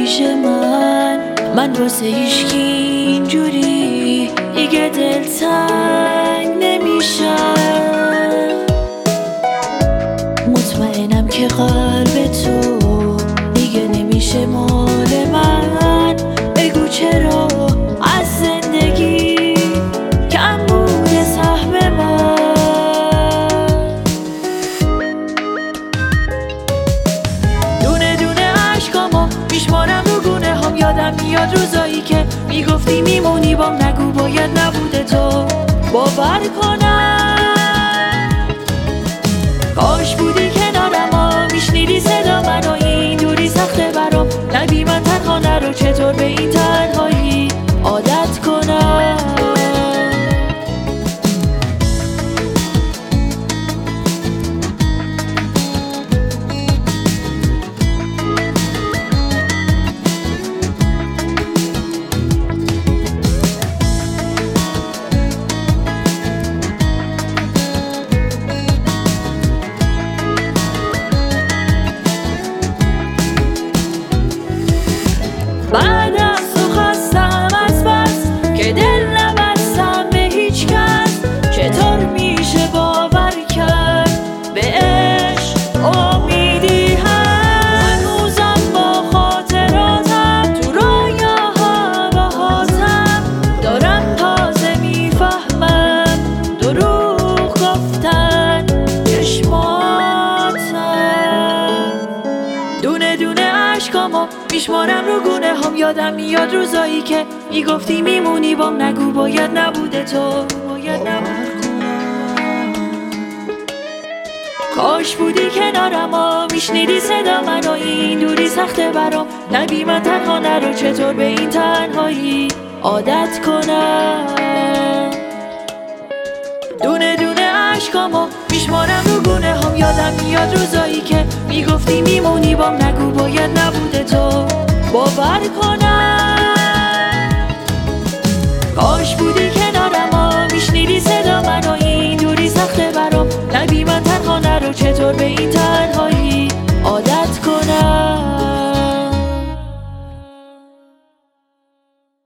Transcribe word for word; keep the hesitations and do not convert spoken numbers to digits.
پیش من من واسه هیچکی اینجوری دیگه دلتنگ نمیشم. مطمئنم که قلب تو دیگه نمیشه مال من. بگو چرا از زندگی کم بوده سهم من. دونه دونه عشقامو میشمارم رو گونه هم. یادم میاد روزایی که میگفتی میمونی بام. نگو باید نبوده تو باور کنم. کاش بودی کنارم و میشنیدی صدا منو. این دوری سخته برام. نبی من تنها نرو. چطور به این تنهایی عادت کنم. بعد از تو خستم از بس که دل نبستم به هیچ کس. چطور میشه باور کرد به عشق امیدی هست. هنوزم با خاطراتم تو رویاها باهاتم. دارم تازه میفهمم دروغ گفتن چشماتم. دونه دونه عشقامو میشمارم رو گونه هم. یادم میاد روزایی که میگفتی میمونی بام. نگو باید نبوده تو باید نبود. کاش بودی کنارم و میشنیدی صدا منو. این دوری سخته برام. نبی من تنها نرو. چطور به این تنهایی عادت کنم. دونه دونه عشقامو میشمارم رو گونه هم. یادم میاد روزایی که میگفتی میمونی بام. نگو باید نبوده تو باور کنم. کاش بودی کنارم و میشنیدی صدا منو. این دوری سخته برام. نبی من تنها نرو. چطور به این